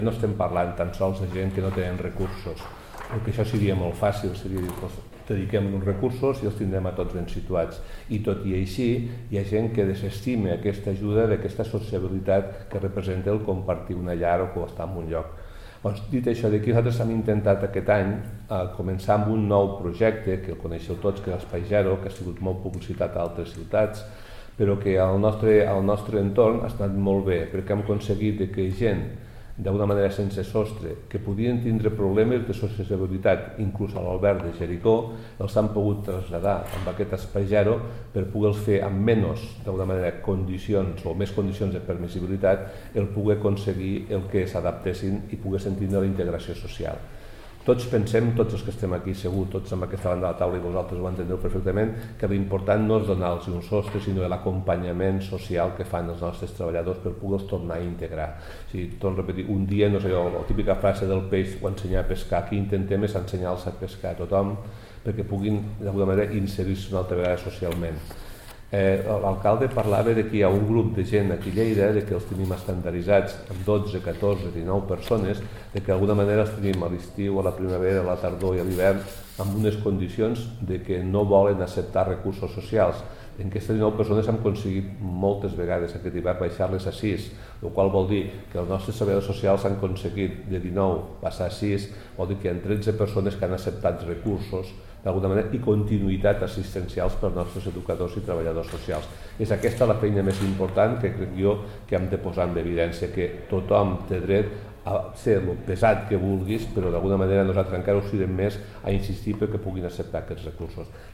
No estem parlant tan sols de gent que no tenen recursos, perquè això seria molt fàcil, seria dir, dediquem uns recursos i els tindrem a tots ben situats. I tot i així, hi ha gent que desestima aquesta ajuda d'aquesta sociabilitat que representa el compartir una llar o estar en un lloc. Doncs, dit això, d'aquí nosaltres hem intentat aquest any començar amb un nou projecte, que el coneixeu tots, que és l'Espai Zero, que ha sigut molt publicitat a altres ciutats, però que al nostre entorn ha estat molt bé, perquè hem aconseguit que gent d'una manera sense sostre, que podien tindre problemes de sociabilitat, inclús a l'Alberg de Jericó, els han pogut traslladar amb aquest Espai Zero per poder-los fer amb menys, d'una manera, condicions o més condicions de permissibilitat, el poder aconseguir el que s'adaptessin i poguessin tindre la integració social. Tots pensem, tots els que estem aquí segur, tots amb aquesta banda de la taula i vosaltres ho entendreu perfectament, que l'important no és donar-los un sostre, sinó l'acompanyament social que fan els nostres treballadors per poder-los tornar a integrar. O sigui, torno a repetir, un dia, no sé, la típica frase del peix o ensenyar a pescar, aquí intentem és ensenyar-los a pescar a tothom perquè puguin d'alguna manera inserir-se una altra vegada socialment. L'alcalde parlava que hi ha un grup de gent aquí a Lleida, que els tenim estandarditzats amb 12, 14, 19 persones, que d'alguna manera els tenim a l'estiu, a la primavera, a la tardor i a l'hivern, amb unes condicions que no volen acceptar recursos socials. En aquestes 19 persones hem aconseguit moltes vegades aquest hivern baixar-les a 6, el qual vol dir que els nostres treballadors socials han aconseguit de 19 passar a 6, vol dir que hi ha 13 persones que han acceptat recursos d'alguna manera i continuïtat assistencials per als nostres educadors i treballadors socials. És aquesta la feina més important que crec jo que hem de posar en evidència, que tothom té dret a ser el pesat que vulguis, però d'alguna manera nosaltres encara ho serem més a insistir perquè puguin acceptar aquests recursos.